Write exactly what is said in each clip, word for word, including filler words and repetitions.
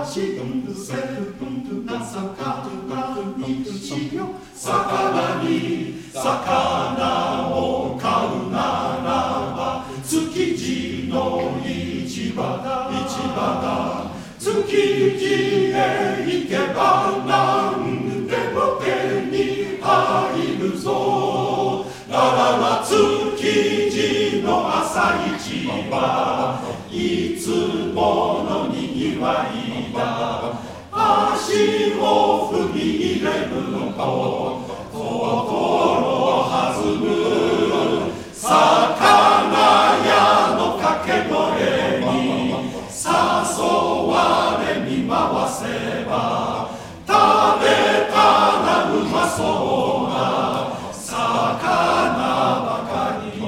しぐせる情かにしよ魚に魚を買うならば築地の市場だ市場だ築地へ行けば何でも手に入るぞららら築地の朝市はいつものにぎわいだ足を踏み入れると心弾む魚屋の掛け声に誘われ見回せば食べたらうまそうな魚ばかり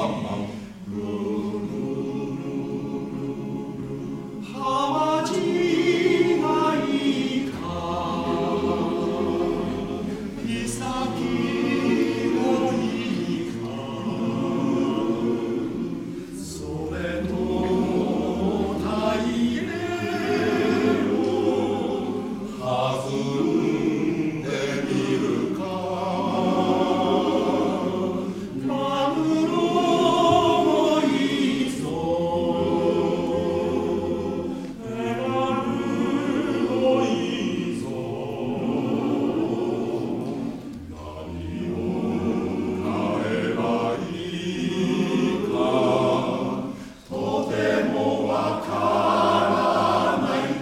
浜地がいいか岬もいいかそれと大変を弾んでみるかマグロもいいぞエラルもいいぞ何を買えばいいかとてもわからない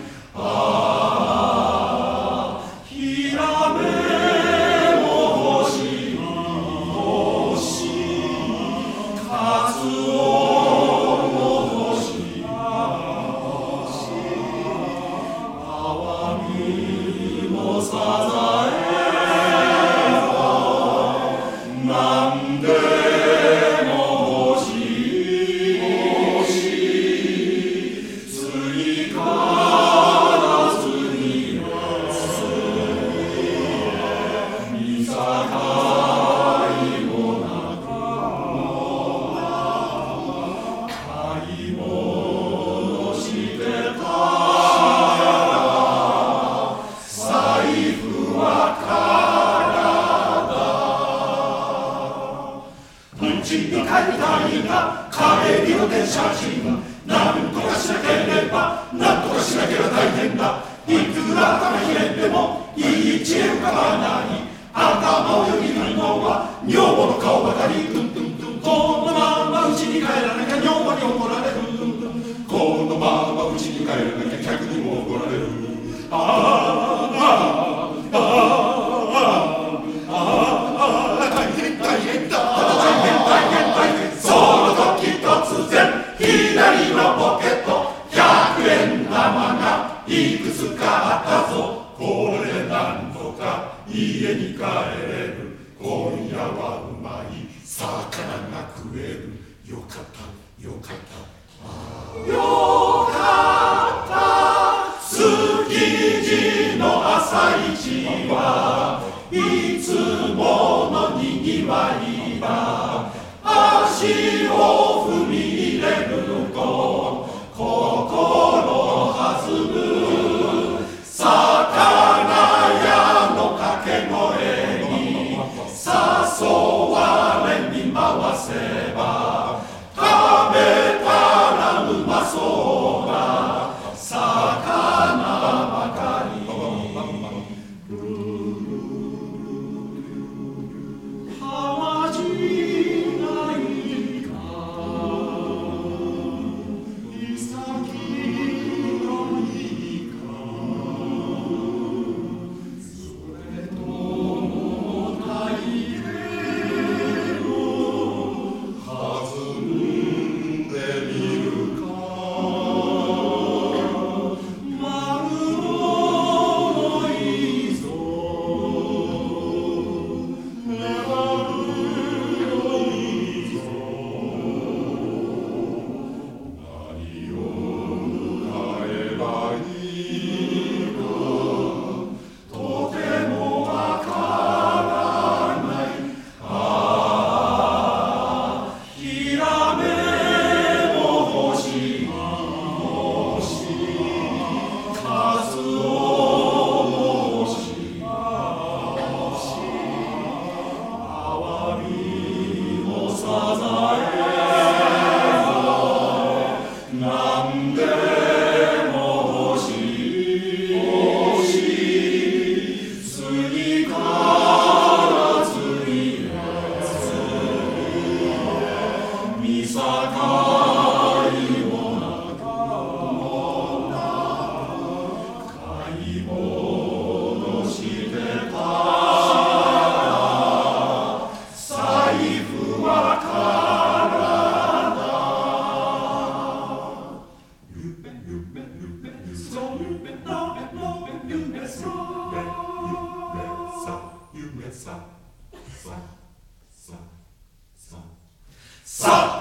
ああヒラメも欲しい欲しいカツオも欲しい欲しいアワビもサザエもなんでも欲しい欲しい次から次へ見境もなく買い物してたら財布は空だうちに帰りたいが帰りの電車賃なんとかしなければなんとかしなければ大変だいくら頭ひねってもいい知恵浮かばない頭をよぎるのは女房の顔ばかりこのままうちに帰らなきゃ女房に怒られるこのままうちに帰らなきゃ客にも怒られるああああああああ大変大変だ大変大変大変その時突然左のポケット百円玉がいくつかあったぞこれなんとか家に帰れる今夜はうまい魚が食えるよかったよかったよかった築地の朝市はいつものにぎわいだ足を踏み入れると心弾む魚屋の掛け声に誘われ見回せば食べたらうまそうな魚ばかり浜地がいいか岬がいいかそれとも大変を弾んでみるかマグロもいいぞさ